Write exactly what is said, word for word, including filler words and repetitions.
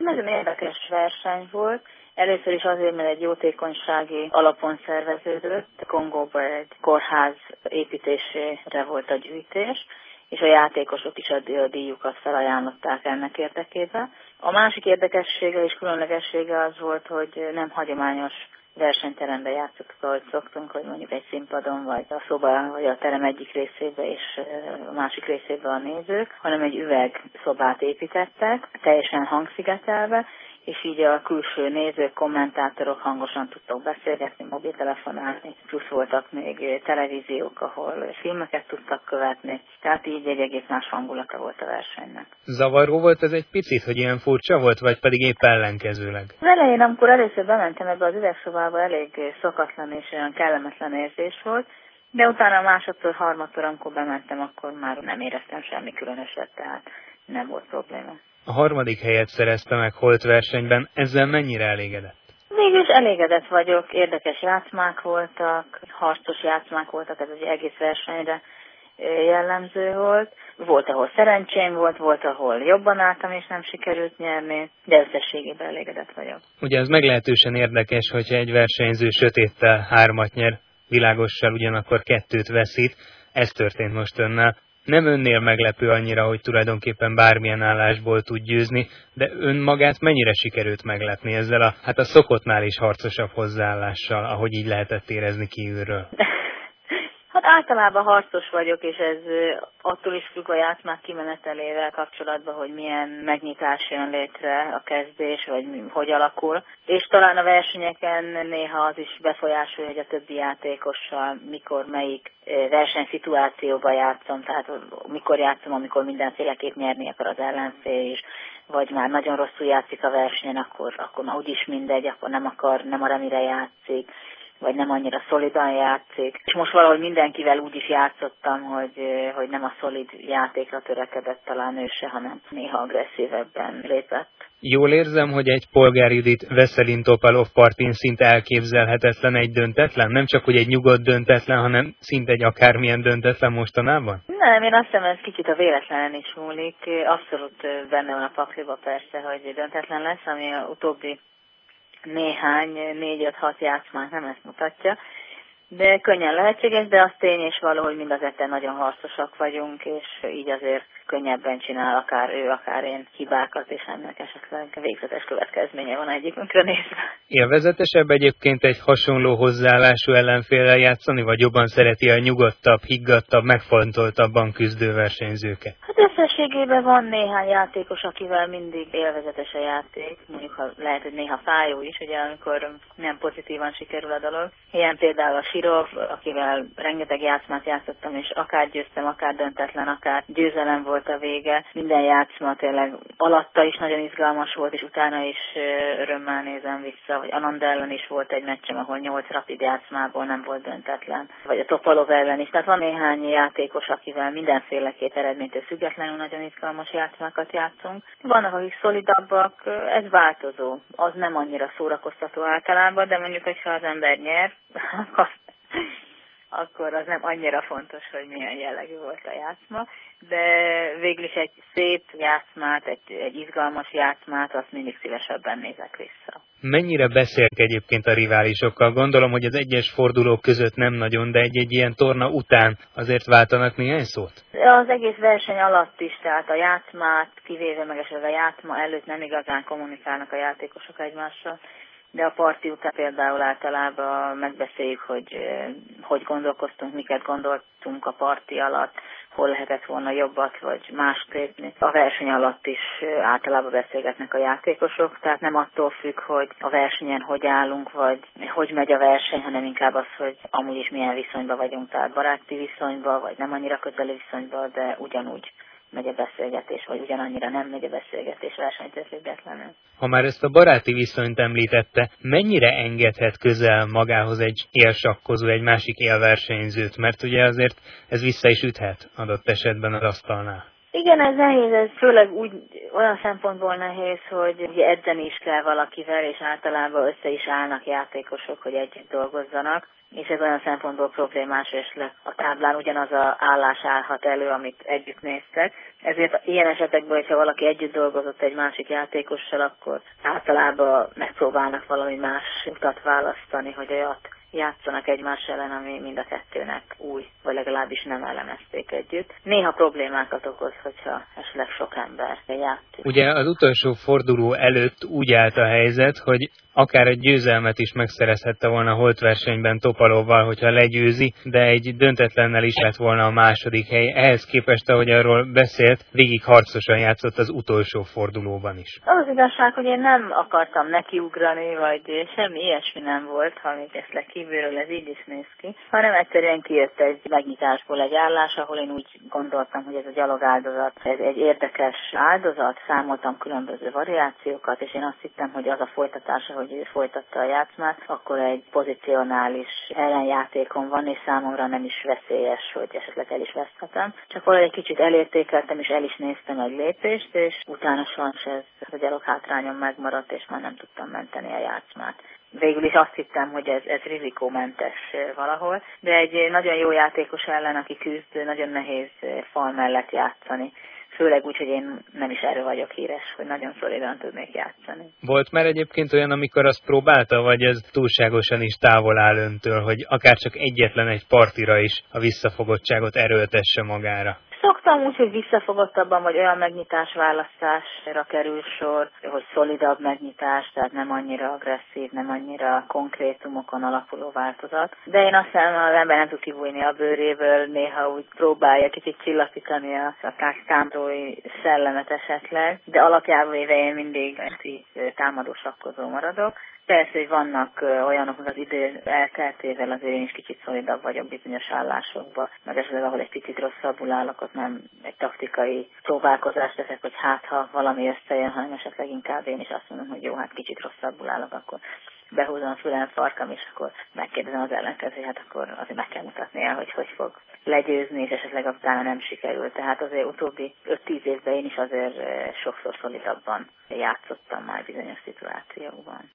Nagyon érdekes verseny volt. Először is azért, mert egy jótékonysági alapon szerveződött. Kongóban egy kórház építésére volt a gyűjtés, és a játékosok is a díjukat felajánlották ennek érdekében. A másik érdekessége és különlegessége az volt, hogy nem hagyományos versenyteremben játszottuk, ahogy szoktunk, hogy mondjuk egy színpadon, vagy a szoba, vagy a terem egyik részébe és a másik részébe a nézők, hanem egy üvegszobát építettek, teljesen hangszigetelve, és így a külső nézők, kommentátorok hangosan tudtak beszélgetni, mobiltelefonálni, plusz voltak még televíziók, ahol filmeket tudtak követni, tehát így egy egész más hangulata volt a versenynek. Zavaró volt ez egy picit, hogy ilyen furcsa volt, vagy pedig épp ellenkezőleg? Az elején, amikor először bementem ebbe az üvegszobába, elég szokatlan és olyan kellemetlen érzés volt, de utána másodszor, harmadszor, amikor bementem, akkor már nem éreztem semmi különöset, tehát nem volt probléma. A harmadik helyet szerezte meg holt versenyben, ezzel mennyire elégedett? Végül is elégedett vagyok, érdekes játszmák voltak, harcos játszmák voltak, ez egy egész versenyre jellemző volt. Volt, ahol szerencsém volt, volt, ahol jobban álltam és nem sikerült nyerni, de összességében elégedett vagyok. Ugye ez meglehetősen érdekes, hogyha egy versenyző sötéttel hármat nyer, világossal ugyanakkor kettőt veszít. Ez történt most önnel. Nem önnél meglepő annyira, hogy tulajdonképpen bármilyen állásból tud győzni, de ön magát mennyire sikerült meglepni ezzel a, hát a szokottnál is harcosabb hozzáállással, ahogy így lehetett érezni kívülről? Hát általában harcos vagyok, és ez attól is függ a játszmák kimenetelével kapcsolatban, hogy milyen megnyitás jön létre a kezdés, vagy hogy alakul. És talán a versenyeken néha az is befolyásolja, hogy a többi játékossal mikor, melyik versenyszituációban játszom. Tehát mikor játszom, amikor mindenféleképp nyerni akar az ellenfél is, vagy már nagyon rosszul játszik a versenyen, akkor, akkor már úgyis mindegy, akkor nem akar, nem a remire játszik, vagy nem annyira szolidan játszik. És most valahogy mindenkivel úgy is játszottam, hogy, hogy nem a szolid játékra törekedett talán ő se, hanem néha agresszívebben lépett. Jól érzem, hogy egy Polgár Judit Veszelin Topalov partin szinte elképzelhetetlen egy döntetlen? Nem csak, hogy egy nyugodt döntetlen, hanem szinte egy akármilyen döntetlen mostanában? Nem, én azt hiszem, ez kicsit a véletlenen is múlik. Abszolút benne van a pakliba persze, hogy döntetlen lesz, ami a utóbbi néhány, négy-öt-hat játszmánk nem ezt mutatja, de könnyen lehetséges, de az tény és való, hogy mind az etten nagyon harcosak vagyunk, és így azért könnyebben csinál akár ő, akár én hibákat, és ennek esetleg végzetes következménye van egyikünkre nézve. Élvezetesebb egyébként egy hasonló hozzáállású ellenféllel játszani, vagy jobban szereti a nyugodtabb, higgadtabb, megfontoltabban küzdő versenyzőket? Hát összességében van néhány játékos, akivel mindig élvezetes a játék, mondjuk ha lehet, hogy néha fájó is, ugye amikor nem pozitívan sikerül a dolog. Ilyen például a Sirov, akivel rengeteg játszmát játszottam, és akár győztem, akár döntetlen, akár győzelem volt a vége. Minden játszma tényleg alatta is nagyon izgalmas volt, és utána is örömmel nézem vissza. Vagy Anand ellen is volt egy meccsem, ahol nyolc rapid játszmából nem volt döntetlen. Vagy a Topalov ellen is. Tehát van néhány játékos, akivel mindenféleképp eredménytől függetlenül nagyon izgalmas játszmákat játszunk. Vannak, akik szolidabbak, ez változó. Az nem annyira szórakoztató általában, de mondjuk, hogyha az ember nyer, akkor az nem annyira fontos, hogy milyen jellegű volt a játszma, de végül is egy szép játszmát, egy, egy izgalmas játszmát, azt mindig szívesebben nézek vissza. Mennyire beszélk egyébként a riválisokkal? Gondolom, hogy az egyes fordulók között nem nagyon, de egy-egy ilyen torna után azért váltanak néhány szót? Az egész verseny alatt is, tehát a játszmát kivéve meg esetleg a játszma előtt nem igazán kommunikálnak a játékosok egymással. De a parti után például általában megbeszéljük, hogy hogy gondolkoztunk, miket gondoltunk a parti alatt, hol lehetett volna jobbat, vagy mást lépni. A verseny alatt is általában beszélgetnek a játékosok, tehát nem attól függ, hogy a versenyen hogy állunk, vagy hogy megy a verseny, hanem inkább az, hogy amúgy is milyen viszonyban vagyunk, tehát baráti viszonyban, vagy nem annyira közeli viszonyban, de ugyanúgy megy a beszélgetés, vagy ugyanannyira nem megy a beszélgetés versenytől függetlenül. Ha már ezt a baráti viszonyt említette, mennyire engedhet közel magához egy élsakkozó, egy másik élversenyzőt? Mert ugye azért ez vissza is üthet adott esetben az asztalnál. Igen, ez nehéz, ez főleg úgy olyan szempontból nehéz, hogy ugye edzeni is kell valakivel, és általában össze is állnak játékosok, hogy együtt dolgozzanak, és ez olyan szempontból problémás, és a táblán ugyanaz az állás állhat elő, amit együtt néztek. Ezért ilyen esetekben, hogyha valaki együtt dolgozott egy másik játékossal, akkor általában megpróbálnak valami más utat választani, hogy olyat játszanak egymás ellen, ami mind a kettőnek új, vagy legalábbis nem elemezték együtt. Néha problémákat okoz, hogyha esetleg sok ember játszik. Ugye az utolsó forduló előtt úgy állt a helyzet, hogy akár egy győzelmet is megszerezhette volna a holtversenyben Topalovval, hogyha legyőzi, de egy döntetlennel is lett volna a második hely. Ehhez képest, ahogy arról beszélt, végig harcosan játszott az utolsó fordulóban is. Az igazság, hogy én nem akartam nekiugrani, vagy semmi ilyesmi nem volt, ha még ezt le kívülről ez így is néz ki, hanem egyszerűen kijött egy megnyitásból egy állás, ahol én úgy gondoltam, hogy ez a gyalogáldozat, ez egy érdekes áldozat, számoltam különböző variációkat, és én azt hittem, hogy az a folytatása, hogy ő folytatta a játszmát, akkor egy pozicionális ellenjátékon van, és számomra nem is veszélyes, hogy esetleg el is veszthetem. Csak valahogy egy kicsit elértékeltem, és el is néztem egy lépést, és utána sajnos ez a gyalog hátrányon megmaradt, és már nem tudtam menteni a játszmát. Végül is azt hittem, hogy ez, ez rizikómentes valahol, de egy nagyon jó játékos ellen, aki küzd, nagyon nehéz fal mellett játszani. Főleg úgy, hogy én nem is erről vagyok híres, hogy nagyon szolidan tudnék játszani. Volt már egyébként olyan, amikor azt próbálta, vagy ez túlságosan is távol áll öntől, hogy akár csak egyetlen egy partira is a visszafogottságot erőltesse magára? Szoktam úgy, hogy visszafogottabban, vagy olyan megnyitás választásra kerül sor, hogy szolidabb megnyitás, tehát nem annyira agresszív, nem annyira konkrétumokon alapuló változat. De én azt hiszem, az ember nem tud kibújni a bőréből, néha úgy próbálja kicsit csillapítani a támadói szellemet esetleg, de alapjában éve én mindig támadó sakkozó maradok. Persze, hogy vannak olyanok, hogy az idő elteltével azért én is kicsit szolidabb vagyok bizonyos állásokban, meg esetleg ahol egy picit rosszabbul állok, ott nem egy taktikai próbálkozást teszek, hogy hát ha valami összejön, hanem esetleg inkább én is azt mondom, hogy jó, hát kicsit rosszabbul állok, akkor behúzom a fülem farkam, és akkor megkérdezem az ellenkezőt, hát akkor azért meg kell mutatnia, hogy hogy fog legyőzni, és esetleg utána nem sikerül. Tehát azért utóbbi öt-tíz évben én is azért sokszor szolidabban játszottam már bizonyos szituációkban.